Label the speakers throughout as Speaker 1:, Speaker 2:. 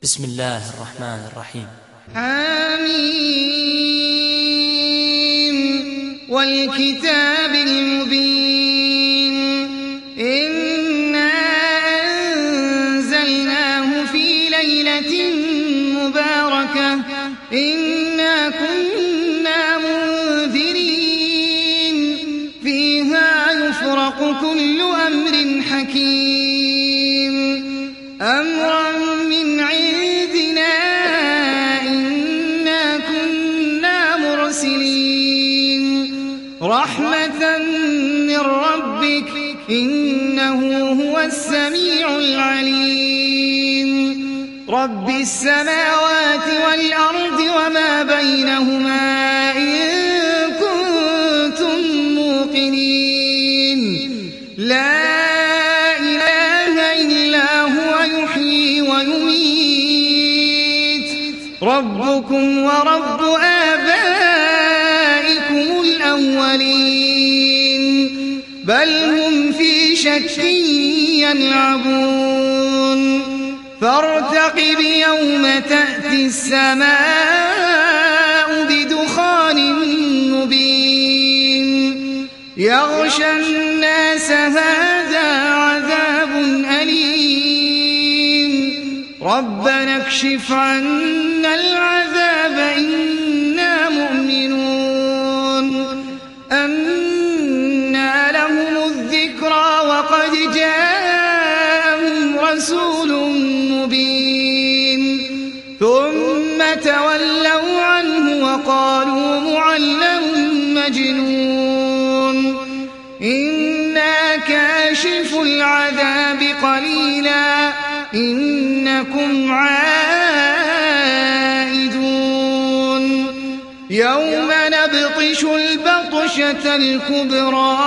Speaker 1: بسم الله الرحمن الرحيم.
Speaker 2: حميم والكتاب المبين إنا أنزلناه في ليلة مباركة إنا كنا منذرين فيها يفرق كل أمر حكيم أمرا من عندنا إنا كنا مرسلين رحمة من ربك إنه هو السميع العليم رب السماوات والأرض وما بينهما إن كنتم موقنين لا إله إلا هو يحيي ويميت ربكم ورب آبائكم الأولين بل هم في شك يلعبون فارتقب يوم تأتي السماء بدخان مبين يغشى الناس هذا عذاب أليم ربنا اكشف عنا العذاب إنا مؤمنون أنى لهم الذكرى وقد جاءهم رسول مبين ثم تولوا عنه وقالوا معلم مجنون إنا كاشف العذاب قليلا إنكم عائدون يوم نبطش البطشة الكبرى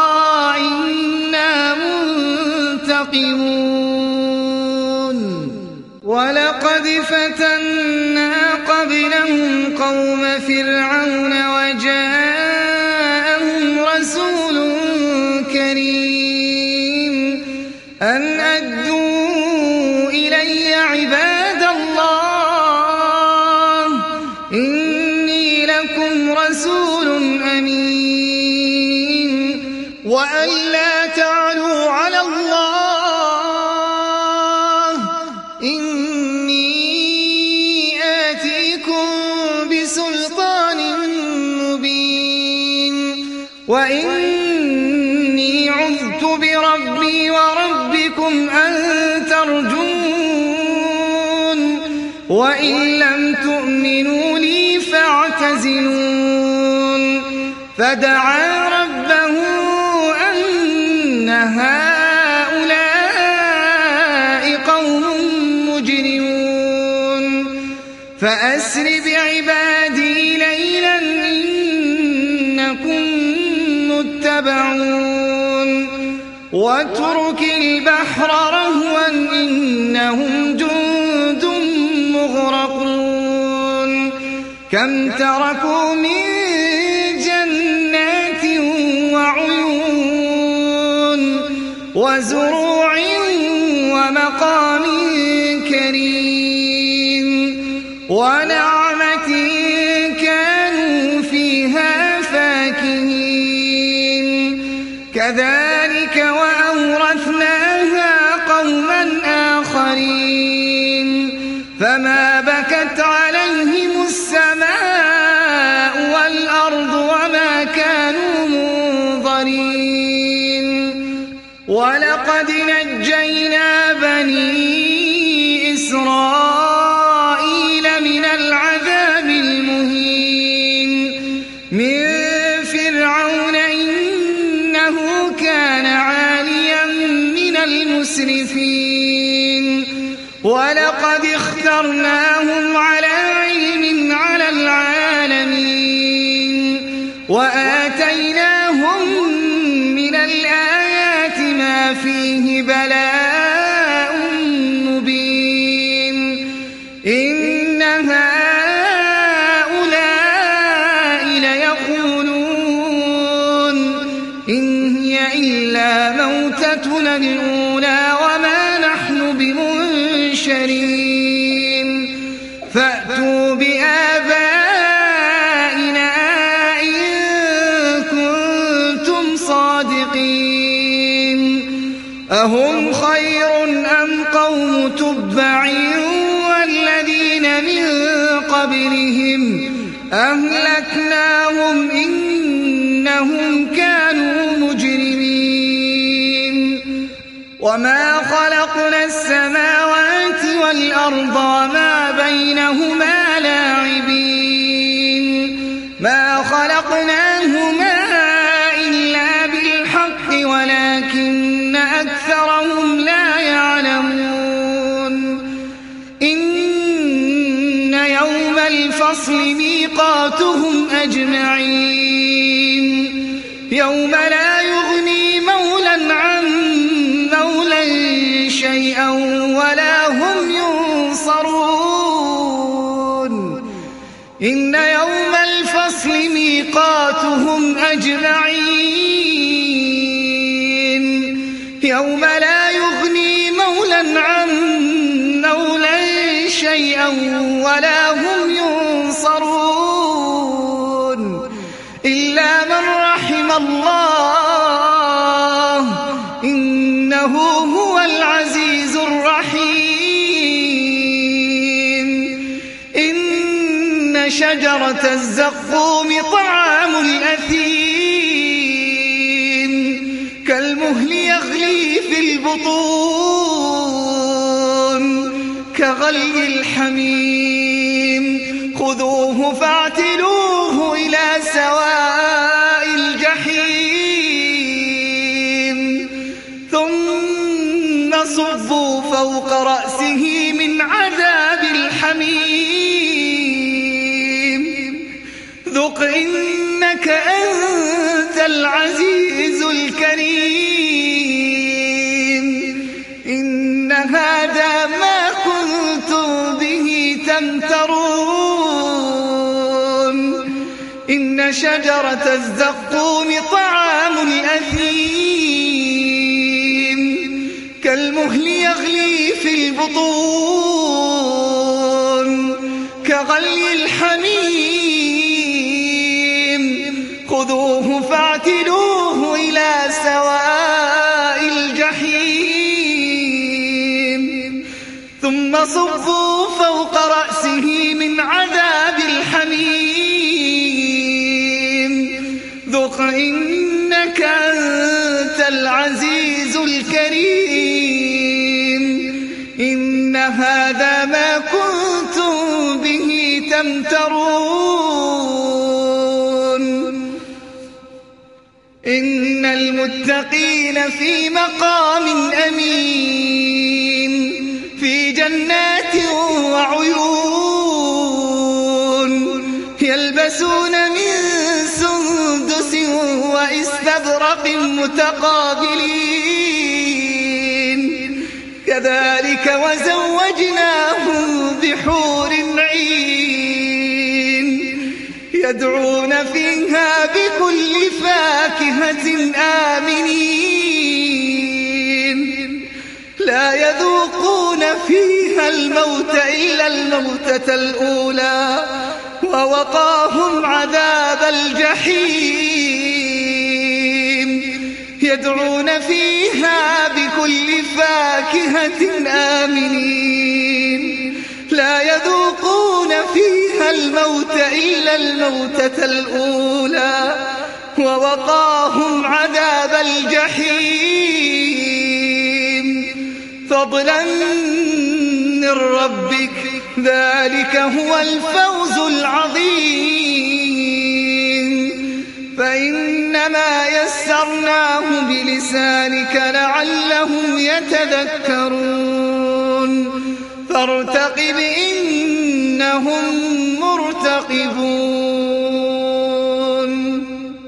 Speaker 2: إنا منتقمون ولقد فتنا قبلهم قوم فرعون وجاءهم رسول كريم أن أدوا إلي عباد الله إني لكم رسول أمين وأن لا تعلوا على الله إني آتيكم بسلطان مبين وإني عذت بربي وربكم أن ترجون وإن لم تؤمنوا لي فاعتزلون فدعا ربه أن هؤلاء قوم مجرمون فأسر بعبادي ليلا إنكم متبعون واترك البحر رهوا إنهم جند مغرقون كم تركوا من جنات وعيون وزروع ومقام كريم ونعمة كانوا فيها فاكهين كذلك وأورثناها قوما آخرين فما بكت عليهم السماء والأرض وما كانوا منظرين ولقد نجينا بني إسرائيل من العذاب المهين من فرعون إنه كان عاليا من المسرفين ولقد اخترناهم على علم على العالمين وآتيناهم من الآيات ما فيه بلاء مبين إن هؤلاء ليقولون إن هي إلا موتتنا الأولى وما نحن بمنشرين فأتوا بآبائنا إن كنتم صادقين أهم خير أم قوم تبع والذين من قبلهم أهلكناهم إنهم كانوا مجرمين وما خلقنا السماوات والأرض وما بينهما لاعبين ما خلقناهما إلا بالحق ولكن أكثرهم لا يعلمون إن يوم الفصل ميقاتهم أجمعين يوم لا يغني مولا عن مولا شيئا ولا هم ينصرون إن يوم الفصل ميقاتهم أجمعين يوم لا يغني مولا عن مولا شيئا ولا هم ينصرون إلا من رحم الله إنه هو العزيز الرحيم إن شجرة الزقوم طعام الأثيم كالمهل يغلي في البطون كغلي الحميم خذوه فاعتلوه إلى سواء الجحيم ثم صبوا فوق رأسه من عذاب الحميم ذق إنك أنت العزيز الكريم إن هذا ما كنتم به تمترون إن شجرة الزقوم طعام الأثيم كالمهل يغلي في البطون كغلي الحميم خذوه فاعتلوه إلى سواء الجحيم ثم صبوا فوق رأسه من عذاب الحميم ذق إنك أنت العزيز الكريم إن هذا ما كنتم به تمترون إن المتقين في مقام أمين في جنات وعيون يلبسون من سندس وإستبرق متقابلين كذلك وزوجناهم بحور عين يدعون فيها بكل فاكهة آمنين لا يذوقون فيها الموت إلا الموتة الأولى ووقاهم عذاب الجحيم يدعون فيها بكل فاكهة آمنين لا يذوقون فيها الموت إلا الموتة الأولى ووقاهم عذاب الجحيم فضلا من ربك ذلك هو الفوز العظيم فإنما يسرناه بلسانك لعلهم يتذكرون فارتقب إنهم مرتقبون